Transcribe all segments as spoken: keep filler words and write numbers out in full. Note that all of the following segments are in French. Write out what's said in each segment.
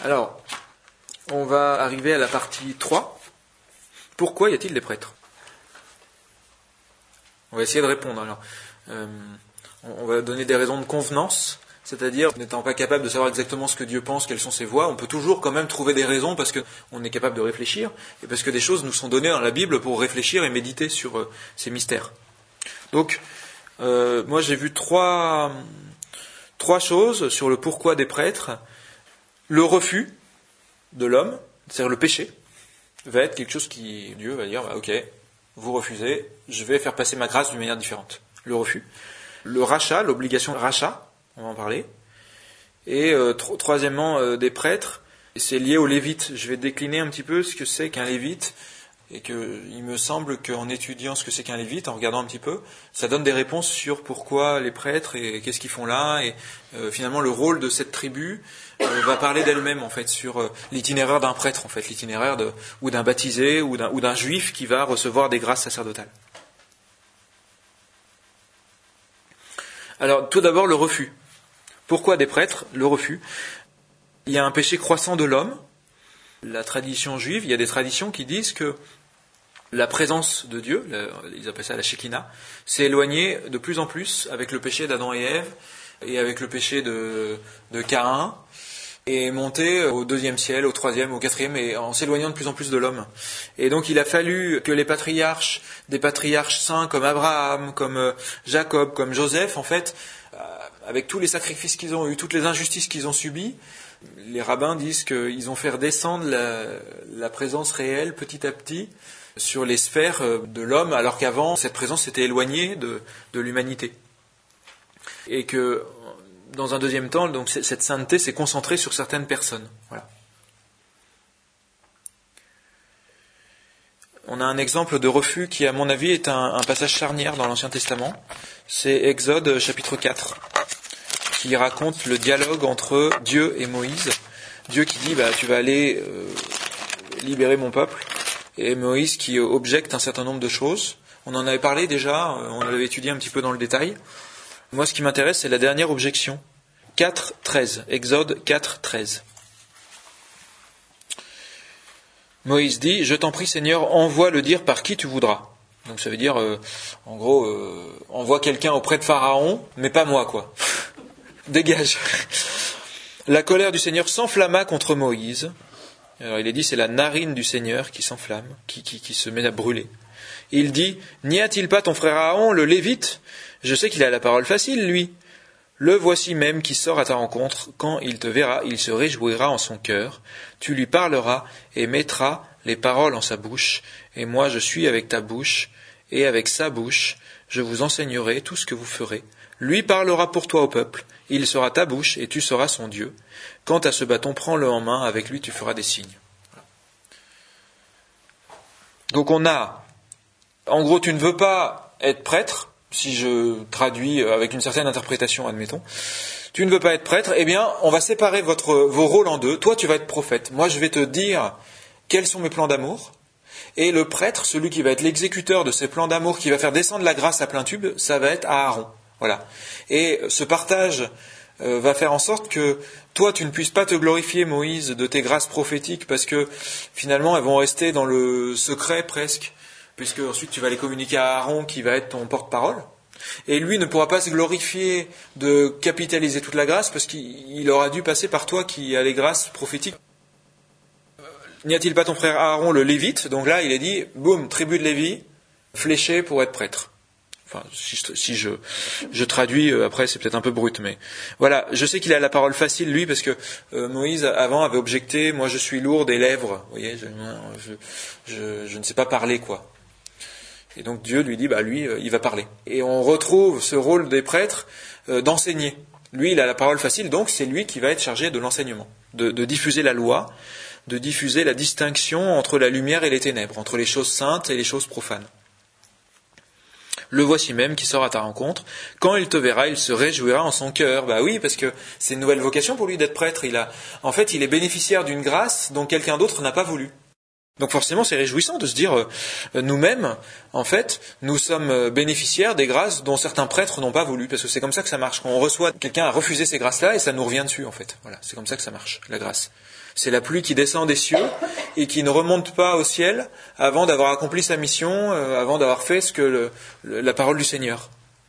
Alors, on va arriver à la partie trois. Pourquoi y a-t-il des prêtres ? On va essayer de répondre. Alors, euh, on va donner des raisons de convenance, c'est-à-dire, n'étant pas capable de savoir exactement ce que Dieu pense, quelles sont ses voies, on peut toujours quand même trouver des raisons parce qu'on est capable de réfléchir et parce que des choses nous sont données dans la Bible pour réfléchir et méditer sur euh, ces mystères. Donc, euh, moi j'ai vu trois, trois choses sur le pourquoi des prêtres. Le refus de l'homme, c'est-à-dire le péché, va être quelque chose qui, Dieu va dire, bah, ok, vous refusez, je vais faire passer ma grâce d'une manière différente. Le refus. Le rachat, l'obligation de rachat, on va en parler. Et euh, tro- troisièmement, euh, des prêtres, c'est lié aux lévites. Je vais décliner un petit peu ce que c'est qu'un lévite, et que il me semble qu'en étudiant ce que c'est qu'un lévite, en regardant un petit peu, ça donne des réponses sur pourquoi les prêtres et qu'est-ce qu'ils font là, et euh, finalement le rôle de cette tribu euh, va parler d'elle-même en fait sur euh, l'itinéraire d'un prêtre en fait, l'itinéraire de, ou d'un baptisé ou d'un, ou d'un juif qui va recevoir des grâces sacerdotales. Alors tout d'abord le refus. Pourquoi des prêtres ? Le refus. Il y a un péché croissant de l'homme. La tradition juive, il y a des traditions qui disent que la présence de Dieu, ils appellent ça la Shekinah, s'est éloignée de plus en plus avec le péché d'Adam et Ève et avec le péché de, de Caïn, et est montée au deuxième ciel, au troisième, au quatrième, et en s'éloignant de plus en plus de l'homme. Et donc il a fallu que les patriarches, des patriarches saints comme Abraham, comme Jacob, comme Joseph, en fait, avec tous les sacrifices qu'ils ont eus, toutes les injustices qu'ils ont subies, les rabbins disent qu'ils ont fait redescendre la, la présence réelle petit à petit sur les sphères de l'homme, alors qu'avant, cette présence s'était éloignée de, de l'humanité. Et que, dans un deuxième temps, donc, cette sainteté s'est concentrée sur certaines personnes. Voilà. On a un exemple de refus qui, à mon avis, est un, un passage charnière dans l'Ancien Testament. C'est Exode chapitre quatre. Qui raconte le dialogue entre Dieu et Moïse. Dieu qui dit bah, tu vas aller euh, libérer mon peuple, et Moïse qui euh, objecte un certain nombre de choses. On en avait parlé déjà, euh, on l'avait étudié un petit peu dans le détail. Moi ce qui m'intéresse c'est la dernière objection. quatre treize, Exode quatre treize. Moïse dit, je t'en prie Seigneur, envoie le dire par qui tu voudras. Donc ça veut dire, euh, en gros, euh, envoie quelqu'un auprès de Pharaon, mais pas moi quoi. Dégage. La colère du Seigneur s'enflamma contre Moïse. Alors il est dit, c'est la narine du Seigneur qui s'enflamme, qui, qui, qui se met à brûler. Il dit, n'y a-t-il pas ton frère Aaron, le Lévite ? Je sais qu'il a la parole facile, lui. Le voici même qui sort à ta rencontre. Quand il te verra, il se réjouira en son cœur. Tu lui parleras et mettras les paroles en sa bouche. Et moi je suis avec ta bouche et avec sa bouche. Je vous enseignerai tout ce que vous ferez. Lui parlera pour toi au peuple, il sera ta bouche et tu seras son Dieu. Quant à ce bâton, prends-le en main, avec lui tu feras des signes. Donc on a, en gros tu ne veux pas être prêtre, si je traduis avec une certaine interprétation, admettons, tu ne veux pas être prêtre, eh bien on va séparer votre, vos rôles en deux. Toi tu vas être prophète, moi je vais te dire quels sont mes plans d'amour, et le prêtre, celui qui va être l'exécuteur de ces plans d'amour, qui va faire descendre la grâce à plein tube, ça va être Aaron. Voilà. Et ce partage euh, va faire en sorte que toi, tu ne puisses pas te glorifier, Moïse, de tes grâces prophétiques, parce que finalement, elles vont rester dans le secret presque, puisque ensuite tu vas les communiquer à Aaron, qui va être ton porte-parole. Et lui ne pourra pas se glorifier de capitaliser toute la grâce, parce qu'il aura dû passer par toi qui a les grâces prophétiques. N'y a-t-il pas ton frère Aaron, le Lévite ? Donc là, il est dit, boum, tribu de Lévi, fléché pour être prêtre. Enfin, si, je, si je, je traduis, euh, après c'est peut-être un peu brut, mais voilà, je sais qu'il a la parole facile, lui, parce que euh, Moïse, avant, avait objecté, moi je suis lourd des lèvres, vous voyez, je, je, je, je ne sais pas parler, quoi. Et donc Dieu lui dit, bah lui, euh, il va parler. Et on retrouve ce rôle des prêtres euh, d'enseigner. Lui, il a la parole facile, donc c'est lui qui va être chargé de l'enseignement, de, de diffuser la loi, de diffuser la distinction entre la lumière et les ténèbres, entre les choses saintes et les choses profanes. Le voici même qui sort à ta rencontre. Quand il te verra, il se réjouira en son cœur. Bah oui, parce que c'est une nouvelle vocation pour lui d'être prêtre. Il a, en fait, il est bénéficiaire d'une grâce dont quelqu'un d'autre n'a pas voulu. Donc forcément, c'est réjouissant de se dire, euh, nous-mêmes, en fait, nous sommes bénéficiaires des grâces dont certains prêtres n'ont pas voulu, parce que c'est comme ça que ça marche. Quand on reçoit, quelqu'un a refusé ces grâces-là, et ça nous revient dessus, en fait. Voilà, c'est comme ça que ça marche, la grâce. C'est la pluie qui descend des cieux, et qui ne remonte pas au ciel avant d'avoir accompli sa mission, euh, avant d'avoir fait ce que le, le, la parole du Seigneur.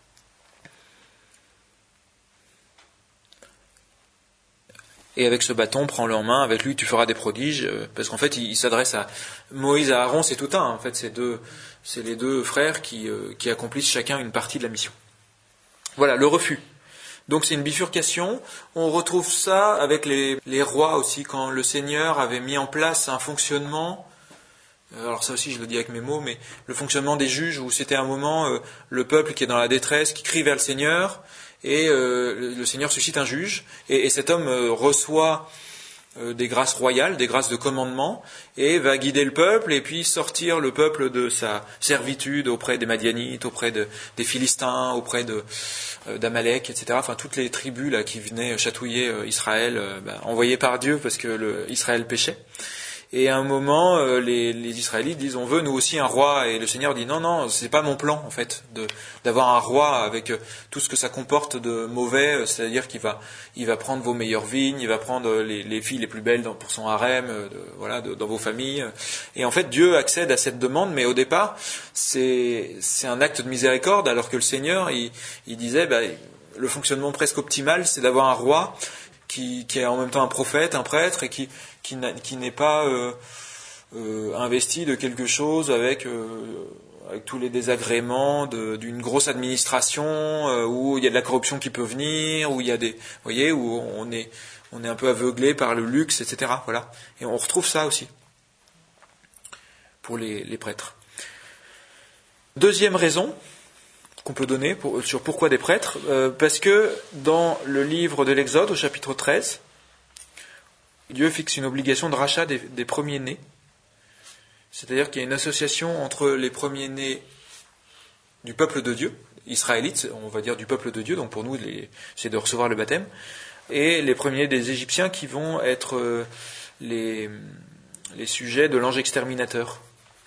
Et avec ce bâton, prends-le en main, avec lui tu feras des prodiges, parce qu'en fait il, il s'adresse à Moïse et à Aaron, c'est tout un, en fait c'est deux, c'est les deux frères qui, euh, qui accomplissent chacun une partie de la mission. Voilà, le refus. Donc c'est une bifurcation, on retrouve ça avec les, les rois aussi, quand le Seigneur avait mis en place un fonctionnement, alors ça aussi je le dis avec mes mots, mais le fonctionnement des juges, où c'était un moment, euh, le peuple qui est dans la détresse, qui crie vers le Seigneur, et euh, le Seigneur suscite un juge, et, et cet homme euh, reçoit euh, des grâces royales, des grâces de commandement, et va guider le peuple, et puis sortir le peuple de sa servitude auprès des Madianites, auprès de, des Philistins, auprès de, euh, d'Amalek, et cetera. Enfin, toutes les tribus là qui venaient chatouiller euh, Israël, euh, bah, envoyées par Dieu parce que le, Israël péchait. Et à un moment, euh, les, les Israélites disent, on veut nous aussi un roi. Et le Seigneur dit, non, non, c'est pas mon plan, en fait, de, d'avoir un roi avec euh, tout ce que ça comporte de mauvais. Euh, c'est-à-dire qu'il va, il va prendre vos meilleures vignes, il va prendre les, les filles les plus belles dans, pour son harem, euh, de, voilà, de, dans vos familles. Et en fait, Dieu accède à cette demande, mais au départ, c'est, c'est un acte de miséricorde, alors que le Seigneur, il, il disait, bah, le fonctionnement presque optimal, c'est d'avoir un roi qui, qui est en même temps un prophète, un prêtre, et qui qui, qui n'est pas euh, euh, investi de quelque chose avec, euh, avec tous les désagréments de, d'une grosse administration, euh, où il y a de la corruption qui peut venir, où il y a des, vous voyez, où on est, on est un peu aveuglé par le luxe, et cetera. Voilà. Et on retrouve ça aussi pour les, les prêtres. Deuxième raison qu'on peut donner pour, sur pourquoi des prêtres, euh, parce que dans le livre de l'Exode, au chapitre treize, Dieu fixe une obligation de rachat des, des premiers-nés. C'est-à-dire qu'il y a une association entre les premiers-nés du peuple de Dieu, israélites, on va dire du peuple de Dieu, donc pour nous les, c'est de recevoir le baptême, et les premiers des Égyptiens qui vont être euh, les, les sujets de l'ange exterminateur.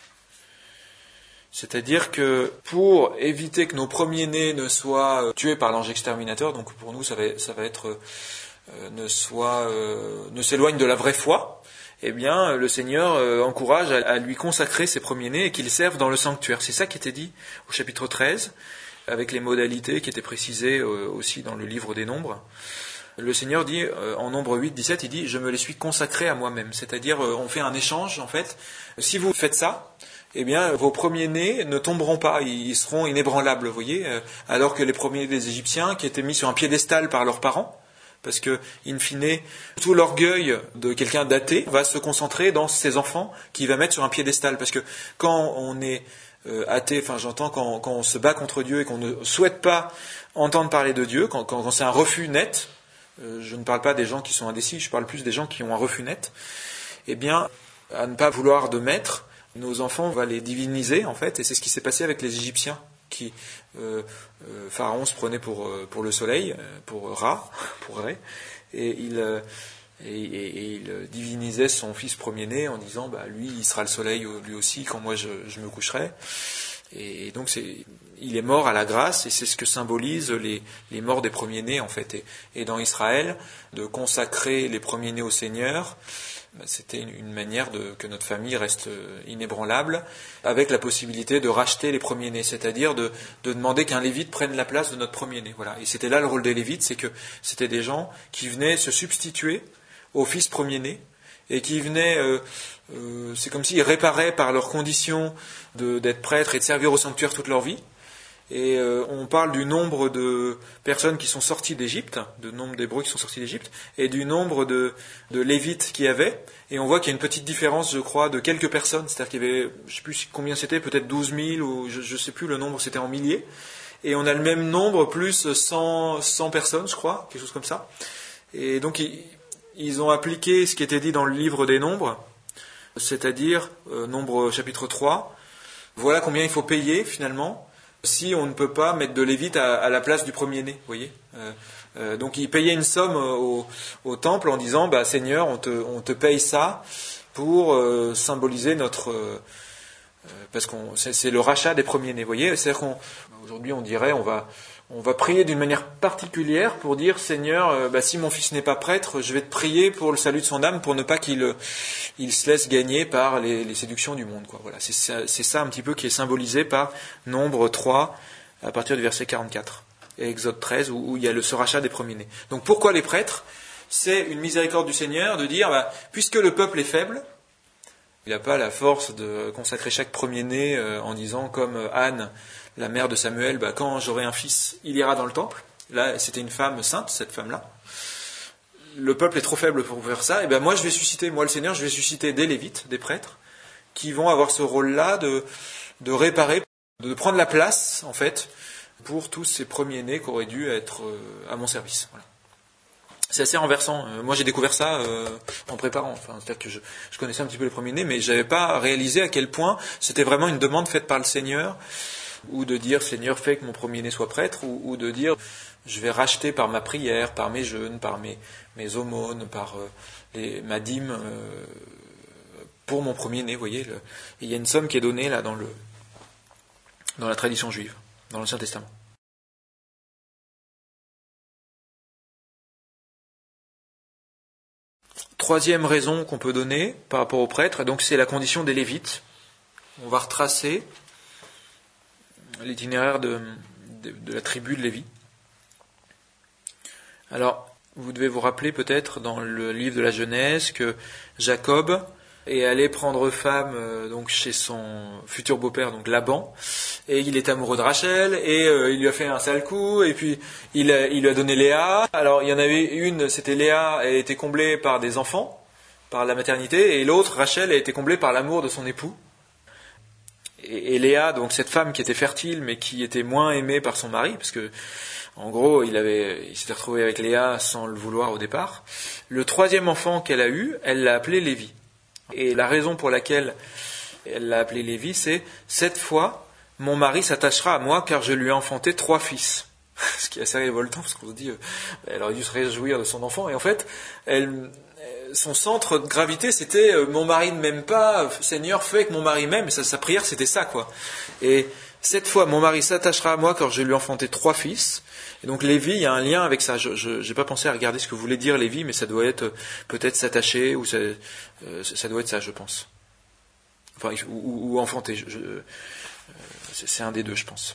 C'est-à-dire que pour éviter que nos premiers-nés ne soient tués par l'ange exterminateur, donc pour nous ça va, ça va être... Euh, ne soit, euh, ne s'éloigne de la vraie foi, eh bien, le Seigneur euh, encourage à, à lui consacrer ses premiers-nés et qu'ils servent dans le sanctuaire. C'est ça qui était dit au chapitre treize, avec les modalités qui étaient précisées euh, aussi dans le livre des Nombres. Le Seigneur dit, euh, en Nombre huit, dix-sept, il dit « Je me les suis consacrés à moi-même ». C'est-à-dire, euh, on fait un échange, en fait. Si vous faites ça, eh bien, vos premiers-nés ne tomberont pas, ils seront inébranlables, vous voyez, euh, alors que les premiers-nés des Égyptiens, qui étaient mis sur un piédestal par leurs parents, parce que, in fine, tout l'orgueil de quelqu'un d'athée va se concentrer dans ses enfants qu'il va mettre sur un piédestal. Parce que quand on est euh, athée, enfin j'entends, quand, quand on se bat contre Dieu et qu'on ne souhaite pas entendre parler de Dieu, quand, quand, quand c'est un refus net, euh, je ne parle pas des gens qui sont indécis, je parle plus des gens qui ont un refus net, eh bien, à ne pas vouloir de maître, nos enfants, on va les diviniser, en fait, et c'est ce qui s'est passé avec les Égyptiens. Qui, euh, euh, Pharaon se prenait pour, euh, pour le soleil, euh, pour Ra, pour Ré, et il, euh, et, et, et il divinisait son fils premier-né en disant bah, lui, il sera le soleil lui aussi quand moi je, je me coucherai. Et, et donc c'est, il est mort à la grâce, et c'est ce que symbolise les, les morts des premiers-nés en fait. Et, et dans Israël, de consacrer les premiers-nés au Seigneur, c'était une manière de, que notre famille reste inébranlable, avec la possibilité de racheter les premiers-nés, c'est-à-dire de, de demander qu'un lévite prenne la place de notre premier-né. Voilà. Et c'était là le rôle des lévites, c'est que c'était des gens qui venaient se substituer aux fils premiers-nés, et qui venaient, euh, euh, c'est comme s'ils réparaient par leurs conditions de, d'être prêtres et de servir au sanctuaire toute leur vie. Et euh, on parle du nombre de personnes qui sont sorties d'Égypte, du nombre d'Hébreux qui sont sortis d'Égypte, et du nombre de, de Lévites qu'il y avait. Et on voit qu'il y a une petite différence, je crois, de quelques personnes. C'est-à-dire qu'il y avait, je ne sais plus combien c'était, peut-être douze mille, ou je ne sais plus, le nombre c'était en milliers. Et on a le même nombre, plus cent, cent personnes, je crois, quelque chose comme ça. Et donc ils, ils ont appliqué ce qui était dit dans le livre des Nombres, c'est-à-dire, euh, Nombre chapitre trois, voilà combien il faut payer finalement, si on ne peut pas mettre de Lévite à, à la place du premier-né, vous voyez. Euh, euh, donc il payait une somme au, au temple en disant, bah, Seigneur, on te, on te paye ça pour euh, symboliser notre... Euh, parce que c'est, c'est le rachat des premiers-nés, vous voyez. C'est-à-dire qu'aujourd'hui, on dirait, on va, on va prier d'une manière particulière pour dire, Seigneur, euh, bah, si mon fils n'est pas prêtre, je vais te prier pour le salut de son âme, pour ne pas qu'il il se laisse gagner par les, les séductions du monde, quoi. Voilà, c'est ça, c'est ça un petit peu qui est symbolisé par Nombre trois, à partir du verset quarante-quatre, et Exode treize, où, où il y a le, ce rachat des premiers-nés. Donc pourquoi les prêtres ? C'est une miséricorde du Seigneur de dire, bah, puisque le peuple est faible, il n'a pas la force de consacrer chaque premier-né euh, en disant, comme Anne, la mère de Samuel, bah, quand j'aurai un fils, il ira dans le temple. Là, c'était une femme sainte, cette femme-là. Le peuple est trop faible pour faire ça. Et ben moi, je vais susciter, moi le Seigneur, je vais susciter des Lévites, des prêtres, qui vont avoir ce rôle-là de, de réparer, de prendre la place, en fait, pour tous ces premiers-nés qui auraient dû être euh, à mon service. Voilà. C'est assez renversant. Euh, moi, j'ai découvert ça euh, en préparant. Enfin, c'est-à-dire que je, je connaissais un petit peu les premiers-nés, mais je n'avais pas réalisé à quel point c'était vraiment une demande faite par le Seigneur, ou de dire, Seigneur, fais que mon premier-né soit prêtre, ou, ou de dire, je vais racheter par ma prière, par mes jeûnes, par mes, mes aumônes, par euh, les, ma dîme, euh, pour mon premier-né. Vous voyez, le, il y a une somme qui est donnée là dans, le, dans la tradition juive, dans l'Ancien Testament. Troisième raison qu'on peut donner par rapport aux prêtres, donc c'est la condition des Lévites. On va retracer l'itinéraire de, de, de la tribu de Lévi. Alors, vous devez vous rappeler peut-être dans le livre de la Genèse que Jacob est allé prendre femme euh, donc chez son futur beau-père, donc Laban, et il est amoureux de Rachel, et euh, il lui a fait un sale coup, et puis il, a, il lui a donné Léa. Alors il y en avait une, c'était Léa, elle a été comblée par des enfants, par la maternité, et l'autre, Rachel, a été comblée par l'amour de son époux. Et, et Léa, donc cette femme qui était fertile, mais qui était moins aimée par son mari, parce que en gros, il, avait, il s'était retrouvé avec Léa sans le vouloir au départ. Le troisième enfant qu'elle a eu, elle l'a appelé Lévi. Et la raison pour laquelle elle l'a appelé Lévi, c'est « Cette fois, mon mari s'attachera à moi, car je lui ai enfanté trois fils. » Ce qui est assez révoltant, parce qu'on se dit, euh, elle aurait dû se réjouir de son enfant. Et en fait, elle, son centre de gravité, c'était euh, « Mon mari ne m'aime pas, Seigneur, fais que mon mari m'aime. » Et sa, sa prière, c'était ça, quoi. Et cette fois, mon mari s'attachera à moi, car je lui ai enfanté trois fils. Et donc Lévi, il y a un lien avec ça. Je n'ai pas pensé à regarder ce que voulait dire Lévi, mais ça doit être euh, peut-être s'attacher, ou ça, euh, ça doit être ça, je pense. Enfin, ou, ou enfanter. Je, je, euh, c'est un des deux, je pense.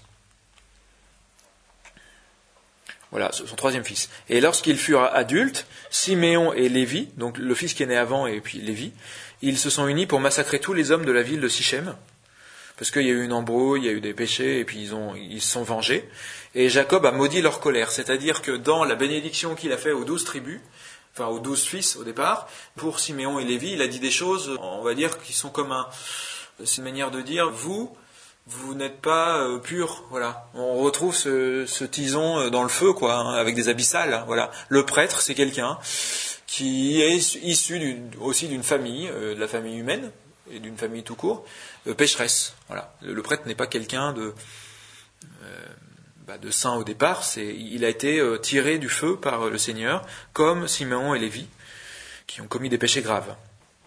Voilà, son troisième fils. Et lorsqu'ils furent adultes, Siméon et Lévi, donc le fils qui est né avant et puis Lévi, ils se sont unis pour massacrer tous les hommes de la ville de Sichem. Parce qu'il y a eu une embrouille, il y a eu des péchés, et puis ils, ont, ils se sont vengés. Et Jacob a maudit leur colère. C'est-à-dire que dans la bénédiction qu'il a fait aux douze tribus, enfin aux douze fils au départ, pour Siméon et Lévi, il a dit des choses, on va dire, qui sont comme un... C'est une manière de dire, vous, vous n'êtes pas euh, purs. Voilà. On retrouve ce, ce tison dans le feu, quoi, hein, avec des abyssales. Hein, voilà. Le prêtre, c'est quelqu'un qui est issu d'une, aussi d'une famille, euh, de la famille humaine, et d'une famille tout court, euh, pécheresse. Voilà. Le, le prêtre n'est pas quelqu'un de, euh, bah, de saint au départ, c'est, il a été euh, tiré du feu par euh, le Seigneur, comme Siméon et Lévi, qui ont commis des péchés graves.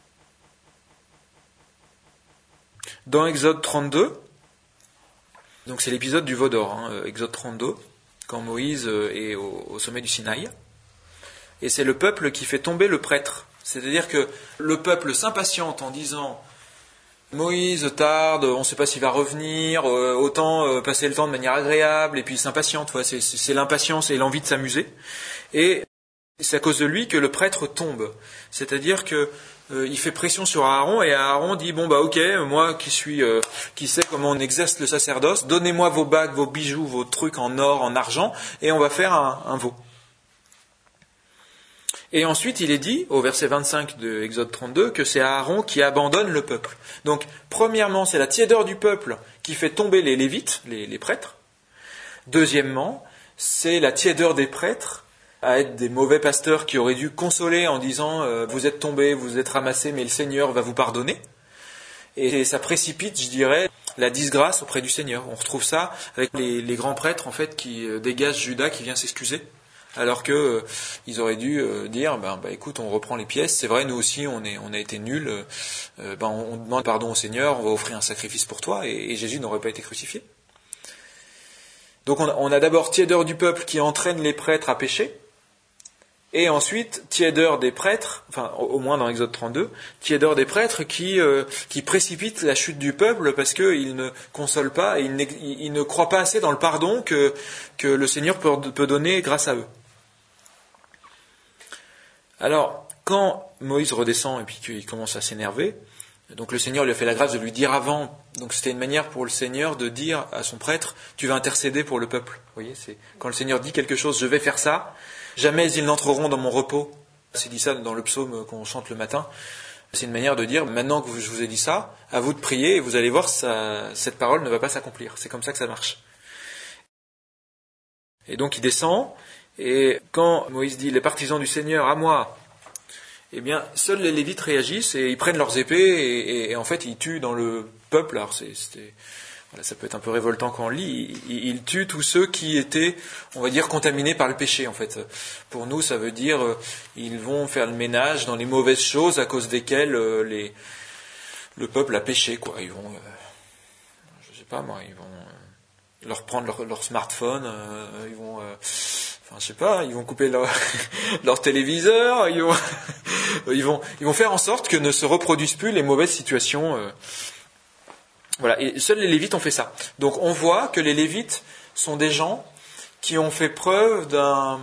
Dans Exode trente-deux, donc c'est l'épisode du veau d'or, hein, Exode trente-deux, quand Moïse euh, est au, au sommet du Sinaï, et c'est le peuple qui fait tomber le prêtre. C'est-à-dire que le peuple s'impatiente en disant Moïse tarde, on ne sait pas s'il va revenir, euh, autant euh, passer le temps de manière agréable, et puis il s'impatiente, ouais, c'est, c'est, c'est l'impatience et l'envie de s'amuser. Et c'est à cause de lui que le prêtre tombe. C'est-à-dire que euh, il fait pression sur Aaron, et Aaron dit bon bah ok, moi qui suis euh, qui sais comment on exerce le sacerdoce, donnez-moi vos bagues, vos bijoux, vos trucs en or, en argent, et on va faire un, un veau. Et ensuite, il est dit, au verset vingt-cinq de Exode trente-deux, que c'est Aaron qui abandonne le peuple. Donc, premièrement, c'est la tiédeur du peuple qui fait tomber les Lévites, les, les prêtres. Deuxièmement, c'est la tiédeur des prêtres à être des mauvais pasteurs qui auraient dû consoler en disant euh, « Vous êtes tombés, vous êtes ramassés, mais le Seigneur va vous pardonner ». Et ça précipite, je dirais, la disgrâce auprès du Seigneur. On retrouve ça avec les, les grands prêtres, en fait, qui dégagent Judas qui vient s'excuser alors que euh, ils auraient dû euh, dire, ben, bah, écoute, on reprend les pièces, c'est vrai, nous aussi, on, est, on a été nuls, euh, ben, on demande pardon au Seigneur, on va offrir un sacrifice pour toi, et, et Jésus n'aurait pas été crucifié. Donc on a, on a d'abord tiédeur du peuple qui entraîne les prêtres à pécher, et ensuite tiédeur des prêtres, enfin au moins dans Exode trente-deux, tiédeur des prêtres qui, euh, qui précipitent la chute du peuple parce qu'ils ne consolent pas et ils, ils ne croient pas assez dans le pardon que, que le Seigneur peut, peut donner grâce à eux. Alors, quand Moïse redescend et puis qu'il commence à s'énerver, donc le Seigneur lui a fait la grâce de lui dire avant, donc c'était une manière pour le Seigneur de dire à son prêtre, tu vas intercéder pour le peuple. Vous voyez, c'est quand le Seigneur dit quelque chose, je vais faire ça, jamais ils n'entreront dans mon repos. C'est dit ça dans le psaume qu'on chante le matin. C'est une manière de dire, maintenant que je vous ai dit ça, à vous de prier et vous allez voir, ça, cette parole ne va pas s'accomplir. C'est comme ça que ça marche. Et donc il descend, et quand Moïse dit, les partisans du Seigneur, à moi, eh bien, seuls les Lévites réagissent et ils prennent leurs épées et, et, et en fait ils tuent dans le peuple. Alors c'est, c'était, voilà, ça peut être un peu révoltant quand on lit. Ils, ils tuent tous ceux qui étaient, on va dire, contaminés par le péché. En fait, pour nous, ça veut dire euh, ils vont faire le ménage dans les mauvaises choses à cause desquelles euh, les, le peuple a péché. Quoi, ils vont, euh, je sais pas moi, ils vont euh, leur prendre leur, leur smartphone, euh, ils vont. Euh, Enfin, je sais pas, ils vont couper leur, leur téléviseur, ils vont, ils, vont, ils vont faire en sorte que ne se reproduisent plus les mauvaises situations. Euh, voilà, et seuls les Lévites ont fait ça. Donc on voit que les Lévites sont des gens qui ont fait preuve d'un,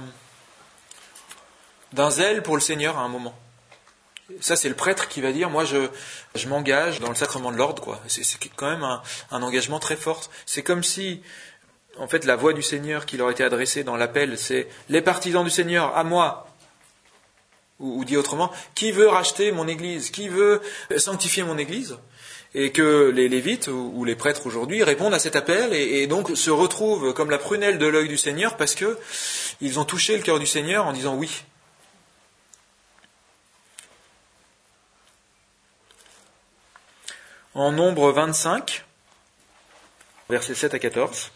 d'un zèle pour le Seigneur à un moment. Ça, c'est le prêtre qui va dire, moi, je, je m'engage dans le sacrement de l'ordre, quoi. C'est, c'est quand même un, un engagement très fort. C'est comme si... En fait, la voix du Seigneur qui leur était adressée dans l'appel, c'est « Les partisans du Seigneur, à moi !» ou, ou dit autrement, « Qui veut racheter mon Église ? Qui veut sanctifier mon Église ?» Et que les Lévites ou, ou les prêtres aujourd'hui répondent à cet appel et, et donc se retrouvent comme la prunelle de l'œil du Seigneur parce que ils ont touché le cœur du Seigneur en disant « Oui ». En Nombre vingt-cinq, versets sept à quatorze,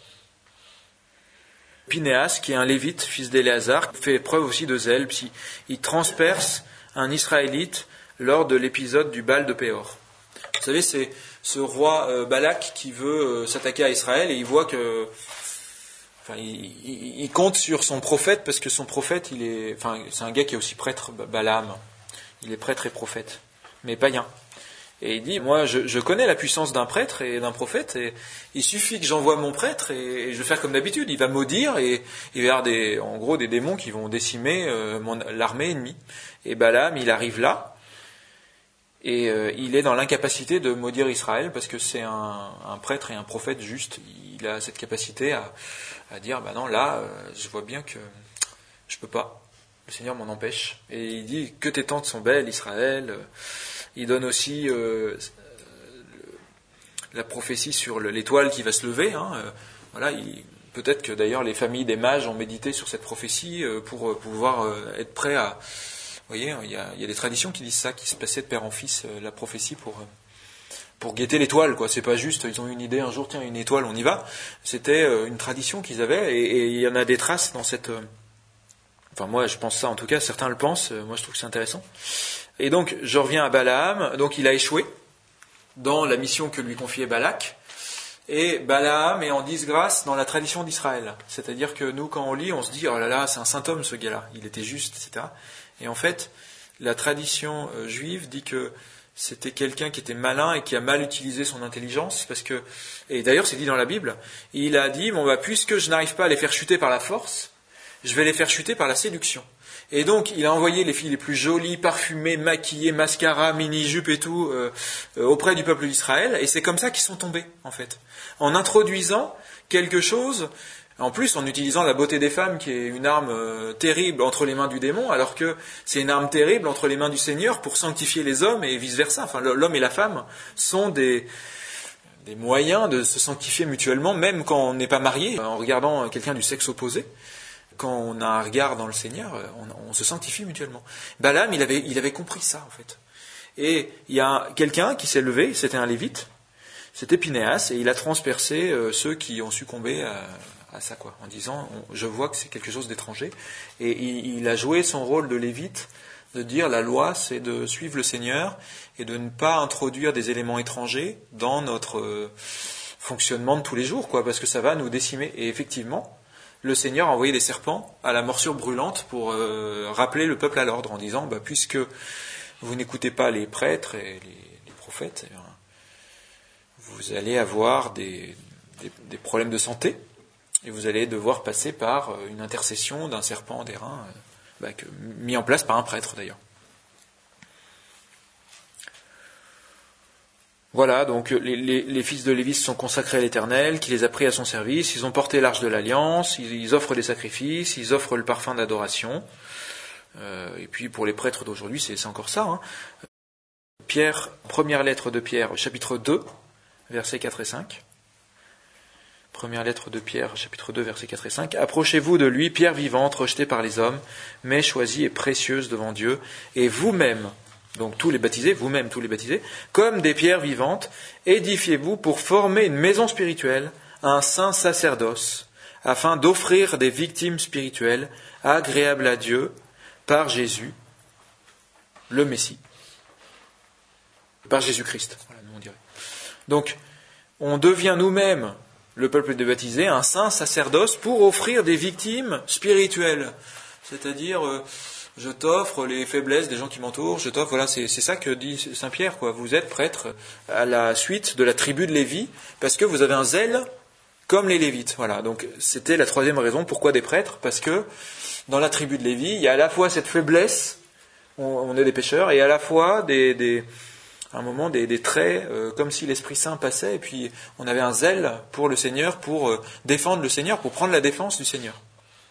Pinéas, qui est un lévite, fils d'Éléazar, fait preuve aussi de zèle, puis il transperce un Israélite lors de l'épisode du Baal de Péor. Vous savez, c'est ce roi euh, Balak qui veut euh, s'attaquer à Israël et il voit que, enfin, il, il, il compte sur son prophète parce que son prophète, il est, enfin, c'est un gars qui est aussi prêtre, Balaam. Il est prêtre et prophète, mais païen. Et il dit, moi, je, je connais la puissance d'un prêtre et d'un prophète, et il suffit que j'envoie mon prêtre, et, et je vais faire comme d'habitude. Il va maudire, et il va y avoir des, en gros des démons qui vont décimer euh, mon, l'armée ennemie. Et Balaam, il arrive là, et euh, il est dans l'incapacité de maudire Israël, parce que c'est un, un prêtre et un prophète juste. Il a cette capacité à, à dire, bah non, là, euh, je vois bien que je peux pas. Le Seigneur m'en empêche. Et il dit, que tes tentes sont belles, Israël. Il donne aussi euh, la prophétie sur l'étoile qui va se lever. Hein. Euh, voilà, il, peut-être que d'ailleurs les familles des mages ont médité sur cette prophétie euh, pour, pour pouvoir euh, être prêts à... Vous voyez, il y, a, il y a des traditions qui disent ça, qui se passaient de père en fils, euh, la prophétie pour, euh, pour guetter l'étoile. Quoi. C'est pas juste, ils ont eu une idée un jour, tiens, une étoile, on y va. C'était euh, une tradition qu'ils avaient, et, et il y en a des traces dans cette... Euh, enfin moi je pense ça en tout cas, certains le pensent, euh, moi je trouve que c'est intéressant. Et donc, je reviens à Balaam. Donc, il a échoué dans la mission que lui confiait Balak. Et Balaam est en disgrâce dans la tradition d'Israël. C'est-à-dire que nous, quand on lit, on se dit « Oh là là, c'est un saint homme, ce gars-là. Il était juste, et cetera » Et en fait, la tradition euh, juive dit que c'était quelqu'un qui était malin et qui a mal utilisé son intelligence. Parce que, et d'ailleurs, c'est dit dans la Bible, il a dit « Bon, bah, puisque je n'arrive pas à les faire chuter par la force, je vais les faire chuter par la séduction. » Et donc, il a envoyé les filles les plus jolies, parfumées, maquillées, mascara, mini-jupe et tout, euh, euh, auprès du peuple d'Israël. Et c'est comme ça qu'ils sont tombés, en fait. En introduisant quelque chose, en plus en utilisant la beauté des femmes, qui est une arme euh, terrible entre les mains du démon, alors que c'est une arme terrible entre les mains du Seigneur pour sanctifier les hommes et vice-versa. Enfin, l'homme et la femme sont des... des moyens de se sanctifier mutuellement, même quand on n'est pas marié, en regardant quelqu'un du sexe opposé. Quand on a un regard dans le Seigneur, on, on se sanctifie mutuellement. Balaam, il avait, il avait compris ça, en fait. Et il y a quelqu'un qui s'est levé, c'était un lévite, c'était Pinéas, et il a transpercé euh, ceux qui ont succombé à, à ça, quoi, en disant on, je vois que c'est quelque chose d'étranger. Et il, il a joué son rôle de lévite, de dire la loi, c'est de suivre le Seigneur et de ne pas introduire des éléments étrangers dans notre euh, fonctionnement de tous les jours, quoi, parce que ça va nous décimer. Et effectivement, le Seigneur a envoyé des serpents à la morsure brûlante pour euh, rappeler le peuple à l'ordre, en disant bah, puisque vous n'écoutez pas les prêtres et les, les prophètes, eh bien, vous allez avoir des, des, des problèmes de santé et vous allez devoir passer par une intercession d'un serpent d'airain, euh, bah, que, mis en place par un prêtre d'ailleurs. Voilà, donc les, les, les fils de Lévi sont consacrés à l'Éternel, qui les a pris à son service, ils ont porté l'arche de l'Alliance, ils, ils offrent des sacrifices, ils offrent le parfum d'adoration. Euh, et puis pour les prêtres d'aujourd'hui, c'est, c'est encore ça. Hein. Pierre, première lettre de Pierre, chapitre deux, versets quatre et cinq. Première lettre de Pierre, chapitre deux, versets quatre et cinq. Approchez-vous de lui, pierre vivante, rejetée par les hommes, mais choisie et précieuse devant Dieu, et vous-même, donc tous les baptisés, vous-même tous les baptisés, comme des pierres vivantes, édifiez-vous pour former une maison spirituelle, un saint sacerdoce, afin d'offrir des victimes spirituelles agréables à Dieu par Jésus, le Messie. Par Jésus-Christ, voilà, nous on dirait. Donc, on devient nous-mêmes, le peuple des baptisés, un saint sacerdoce pour offrir des victimes spirituelles. C'est-à-dire, euh, je t'offre les faiblesses des gens qui m'entourent, je t'offre, voilà, c'est, c'est ça que dit Saint Pierre, quoi. Vous êtes prêtre à la suite de la tribu de Lévi, parce que vous avez un zèle comme les Lévites. Voilà, donc c'était la troisième raison, pourquoi des prêtres, parce que dans la tribu de Lévi, il y a à la fois cette faiblesse, on, on est des pécheurs, et à la fois des... des à un moment des, des traits, euh, comme si l'Esprit Saint passait, et puis on avait un zèle pour le Seigneur, pour euh, défendre le Seigneur, pour prendre la défense du Seigneur.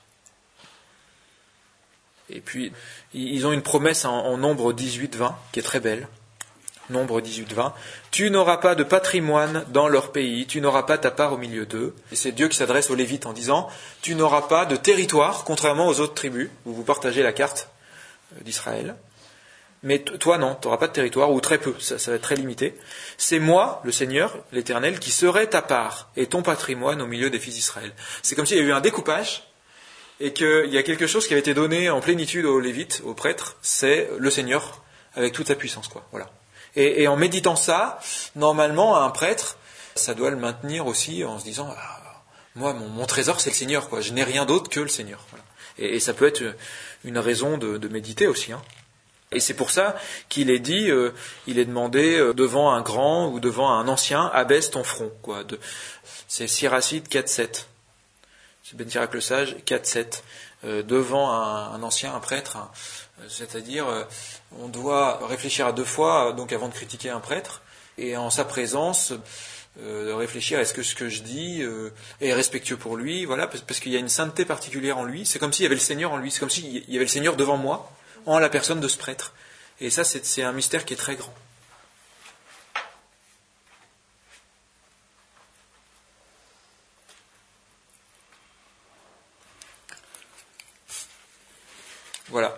Et puis, ils ont une promesse en, en Nombre dix-huit vingt, qui est très belle. Nombre dix-huit vingt. Tu n'auras pas de patrimoine dans leur pays, tu n'auras pas ta part au milieu d'eux. Et c'est Dieu qui s'adresse aux Lévites en disant, tu n'auras pas de territoire, contrairement aux autres tribus, où vous partagez la carte d'Israël. Mais toi, non, tu n'auras pas de territoire, ou très peu, ça, ça va être très limité. C'est moi, le Seigneur, l'Éternel, qui serai ta part et ton patrimoine au milieu des fils d'Israël. C'est comme s'il y a eu un découpage, et qu'il y a quelque chose qui avait été donné en plénitude aux Lévites, aux prêtres, c'est le Seigneur, avec toute sa puissance, quoi. Voilà. Et, et en méditant ça, normalement, un prêtre, ça doit le maintenir aussi en se disant, ah, moi, mon, mon trésor, c'est le Seigneur, quoi. Je n'ai rien d'autre que le Seigneur. Voilà. Et, et ça peut être une raison de, de méditer aussi, hein. Et c'est pour ça qu'il est dit, euh, il est demandé euh, devant un grand ou devant un ancien, abaisse ton front. Quoi. De, c'est Siracide quatre sept. C'est Ben Sirac le Sage quatre sept. Euh, devant un, un ancien, un prêtre, un, c'est-à-dire euh, on doit réfléchir à deux fois donc avant de critiquer un prêtre, et en sa présence euh, réfléchir est-ce que ce que je dis euh, est respectueux pour lui, voilà, parce, parce qu'il y a une sainteté particulière en lui. C'est comme s'il y avait le Seigneur en lui, c'est comme s'il y avait le Seigneur devant moi, en la personne de ce prêtre. Et ça, c'est, c'est un mystère qui est très grand. Voilà. Pourquoi les prêtres ?